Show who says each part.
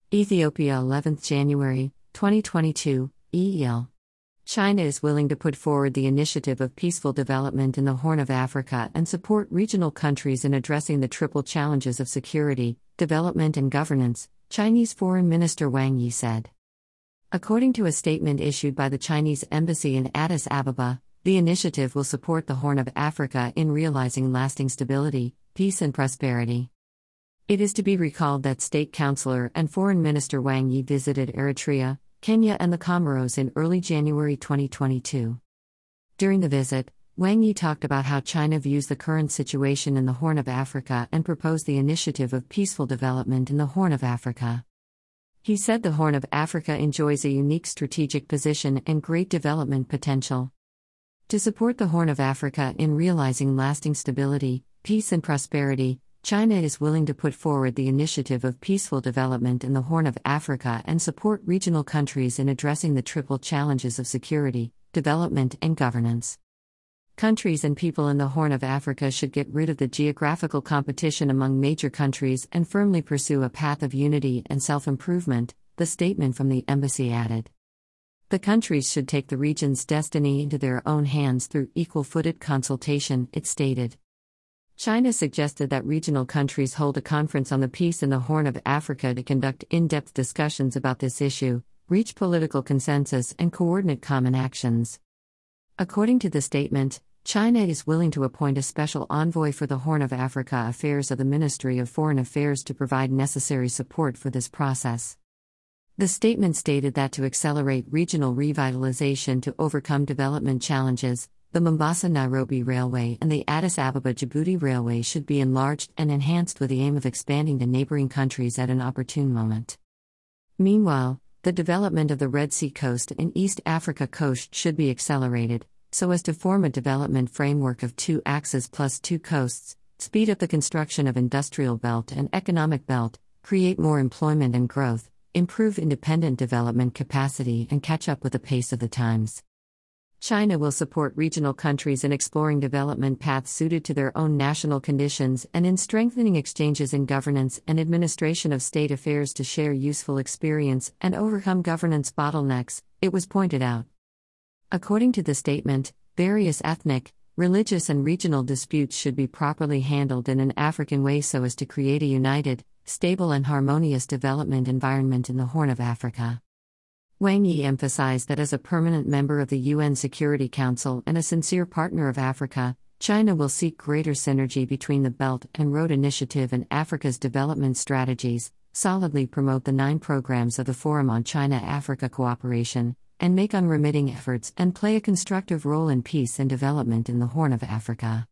Speaker 1: Ethiopia 11th January, 2022, EL. China is willing to put forward the initiative of peaceful development in the Horn of Africa and support regional countries in addressing the triple challenges of security, development and governance, Chinese Foreign Minister Wang Yi said. According to a statement issued by the Chinese embassy in Addis Ababa, the initiative will support the Horn of Africa in realizing lasting stability, peace and prosperity. It is to be recalled that State Councillor and Foreign Minister Wang Yi visited Eritrea, Kenya and the Comoros in early January 2022. During the visit, Wang Yi talked about how China views the current situation in the Horn of Africa and proposed the initiative of peaceful development in the Horn of Africa. He said the Horn of Africa enjoys a unique strategic position and great development potential. To support the Horn of Africa in realizing lasting stability, peace and prosperity, China is willing to put forward the initiative of peaceful development in the Horn of Africa and support regional countries in addressing the triple challenges of security, development, and governance. Countries and people in the Horn of Africa should get rid of the geographical competition among major countries and firmly pursue a path of unity and self-improvement, the statement from the embassy added. The countries should take the region's destiny into their own hands through equal-footed consultation, it stated. China suggested that regional countries hold a conference on the peace in the Horn of Africa to conduct in-depth discussions about this issue, reach political consensus and coordinate common actions. According to the statement, China is willing to appoint a special envoy for the Horn of Africa affairs of the Ministry of Foreign Affairs to provide necessary support for this process. The statement stated that to accelerate regional revitalization to overcome development challenges, the Mombasa-Nairobi Railway and the Addis Ababa-Djibouti Railway should be enlarged and enhanced with the aim of expanding to neighboring countries at an opportune moment. Meanwhile, the development of the Red Sea coast and East Africa coast should be accelerated, so as to form a development framework of 2 axes plus 2 coasts, speed up the construction of industrial belt and economic belt, create more employment and growth, improve independent development capacity and catch up with the pace of the times. China will support regional countries in exploring development paths suited to their own national conditions and in strengthening exchanges in governance and administration of state affairs to share useful experience and overcome governance bottlenecks, it was pointed out. According to the statement, various ethnic, religious and regional disputes should be properly handled in an African way so as to create a united, stable and harmonious development environment in the Horn of Africa. Wang Yi emphasized that as a permanent member of the UN Security Council and a sincere partner of Africa, China will seek greater synergy between the Belt and Road Initiative and Africa's development strategies, solidly promote the 9 programs of the Forum on China-Africa Cooperation, and make unremitting efforts and play a constructive role in peace and development in the Horn of Africa.